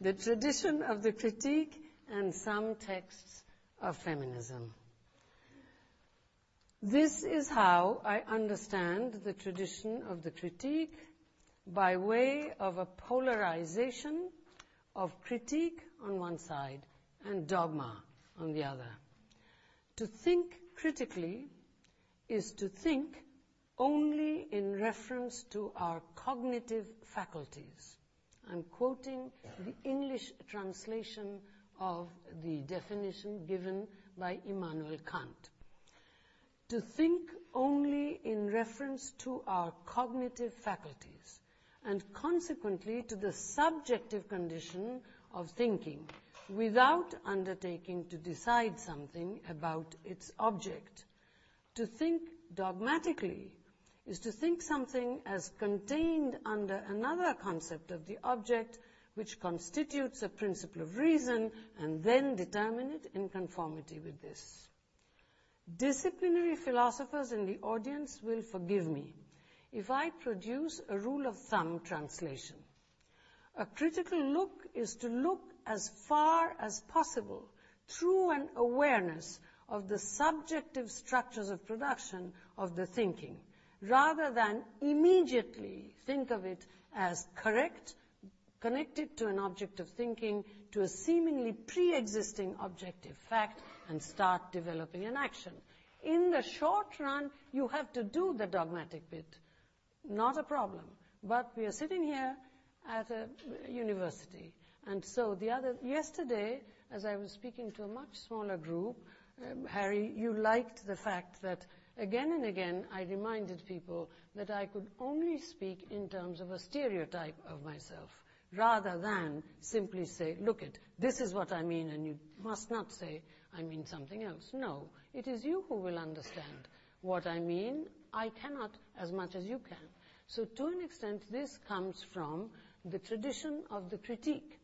the tradition of the critique and some texts of feminism. This is how I understand the tradition of the critique, by way of a polarization of critique on one side and dogma on the other. To think critically is to think only in reference to our cognitive faculties. I'm quoting the English translation of the definition given by Immanuel Kant. To think only in reference to our cognitive faculties, and consequently to the subjective condition of thinking, without undertaking to decide something about its object. To think dogmatically is to think something as contained under another concept of the object, which constitutes a principle of reason, and then determine it in conformity with this. Disciplinary philosophers in the audience will forgive me if I produce a rule of thumb translation. A critical look is to look as far as possible through an awareness of the subjective structures of production of the thinking, rather than immediately think of it as correct, connected to an object of thinking, to a seemingly pre-existing objective fact, and start developing an action. In the short run, you have to do the dogmatic bit. Not a problem. But we are sitting here at a university. And so yesterday, as I was speaking to a much smaller group, Harry, you liked the fact that again and again I reminded people that I could only speak in terms of a stereotype of myself, rather than simply say, look this is what I mean, and you must not say I mean something else. No, it is you who will understand what I mean. I cannot as much as you can. So to an extent, this comes from the tradition of the critique.